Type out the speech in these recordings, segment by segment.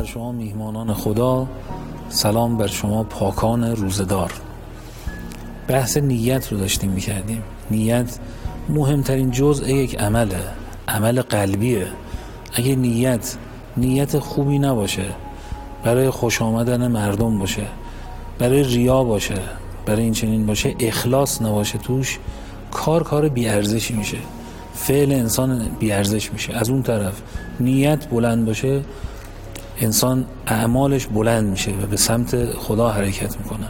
بر شما میهمانان خدا، سلام بر شما پاکان روزدار. بحث نیت رو داشتیم میکردیم. نیت مهمترین جزء یک عمله، عمل قلبیه. اگه نیت خوبی نباشه، برای خوش آمدن مردم باشه، برای ریا باشه، برای این چنین باشه، اخلاص نباشه توش، کار بی‌ارزشی میشه، فعل انسان بی‌ارزش میشه. از اون طرف نیت بلند باشه، انسان اعمالش بلند میشه و به سمت خدا حرکت میکنه.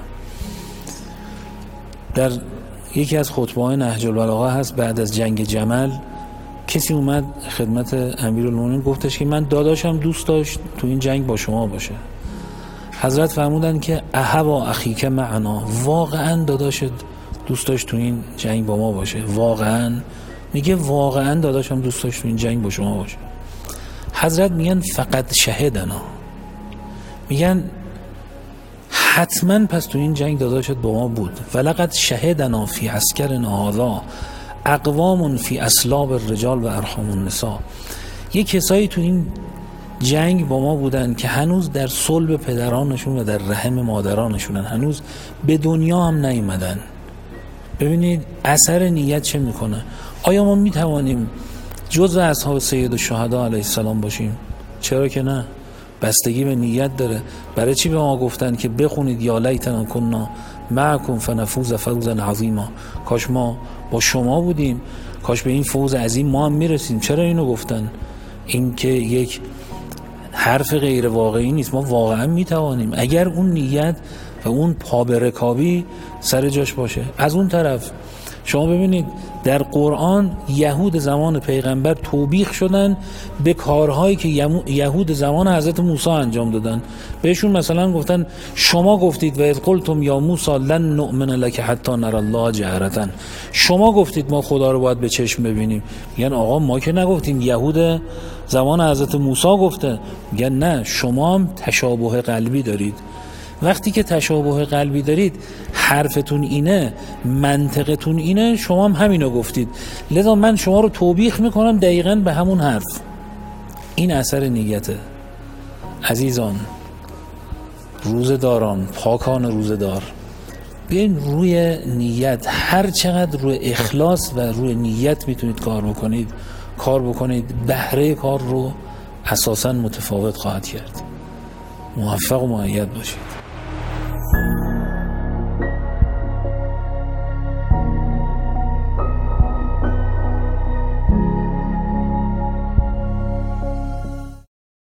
در یکی از خطبه‌های نهج البلاغه هست، بعد از جنگ جمل کسی اومد خدمت امیرالمومنین گفتش که من داداشم دوست داشت تو این جنگ با شما باشه. حضرت فرمودن که احوا اخیک معنا، واقعا داداشت دوست داشت تو این جنگ با ما باشه؟ واقعا؟ میگه واقعا داداشم دوست داشت تو این جنگ با شما باشه. حضرت میگن فقط شهدنا، میگن حتما پس تو این جنگ داداشت با ما بود. ولقد شهدنا فی عسکرنا هذا اقوام فی اصلاب الرجال و ارحام النساء. یه کسایی تو این جنگ با ما بودن که هنوز در صلب پدرانشون و در رحم مادرانشونن، هنوز به دنیا هم نیومدن. ببینید اثر نیت چه میکنه. آیا ما میتوانیم جزء اصحاب سید الشهدا علیه السلام باشیم؟ چرا که نه، بستگی به نیت داره. برای چی به ما گفتن که بخونید یا لیتنا کنا معکم فنفوز فوزا عظیما؟ کاش ما با شما بودیم، کاش به این فوز عظیم ما هم میرسیم. چرا اینو گفتن؟ این که یک حرف غیر واقعی نیست، ما واقعا میتوانیم اگر اون نیت و اون پابرکابی سر جاش باشه. از اون طرف شما ببینید در قرآن یهود زمان پیغمبر توبیخ شدن به کارهایی که یهود زمان حضرت موسی انجام دادن. بهشون مثلا گفتن شما گفتید و اذ قلتم یا موسی لن نؤمن لک حتی نری الله جهرة، شما گفتید ما خدا رو باید به چشم ببینیم. میگن آقا ما که نگفتیم، یهود زمان حضرت موسی گفته. میگن نه، شما هم تشابه قلبی دارید. وقتی که تشابه قلبی دارید، حرفتون اینه، منطقتون اینه، شما هم همینو گفتید، لذا من شما رو توبیخ میکنم دقیقاً به همون حرف. این اثر نیته. عزیزان، روزداران، پاکان روزدار، بیاین روی نیت، هر چقدر روی اخلاص و روی نیت میتونید کار بکنید، بهره کار رو اساساً متفاوت خواهد کرد. موفق و مؤید باشید.